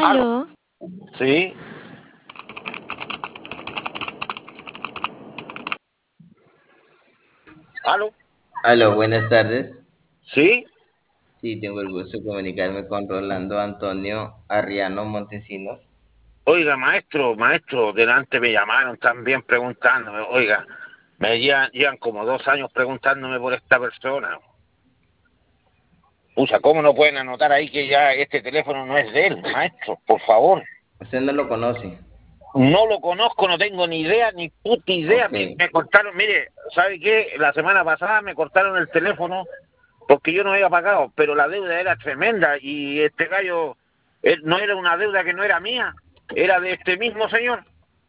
Aló. Aló, Sí. Aló. Aló, buenas tardes. Sí. Sí, tengo el gusto de comunicarme con Rolando Antonio Arriano Montesinos. Oiga, maestro, delante me llamaron también preguntándome, oiga, llevan como 2 años preguntándome por esta persona. Pucha, ¿cómo no pueden anotar ahí que ya este teléfono no es de él, maestro? Por favor. Usted no lo conoce. No lo conozco, no tengo ni idea, ni puta idea. Ok. Me cortaron, mire, ¿sabe qué? La semana pasada me cortaron el teléfono porque yo no había pagado, pero la deuda era tremenda y este gallo no era una deuda que no era mía, era de este mismo señor.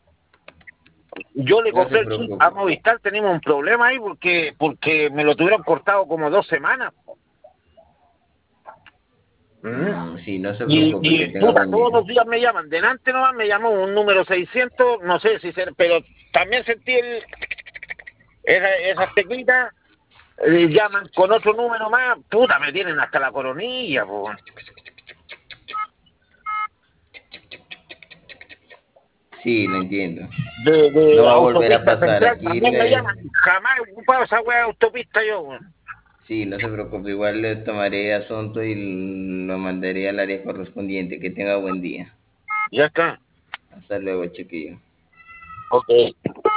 Yo le No se corté el chip a preocupe. Movistar, tenemos un problema ahí porque me lo tuvieron cortado como 2 semanas. ¿Mm? Sí, no se Y, preocupe, que y tenga puta, buen todos día. los días me llaman. Delante nomás me llamó un número 600, no sé si ser, pero también sentí esas teclitas, llaman con otro número más, puta, me tienen hasta la coronilla, po. Sí, lo entiendo. De No va a volver a autopista pasar. central Aquí también me llaman. le... Jamás he ocupado esa weá de autopista yo, weón. Sí, no se preocupe. Igual le tomaré asunto y lo mandaré al área correspondiente. Que tenga buen día. Ya está. Hasta luego, chiquillo. Ok.